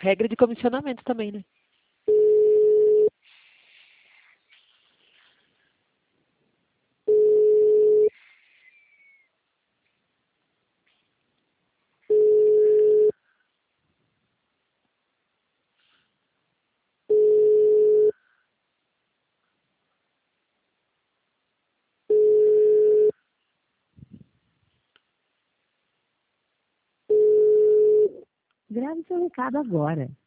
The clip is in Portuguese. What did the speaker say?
Regra de comissionamento também, né? Grave seu recado agora.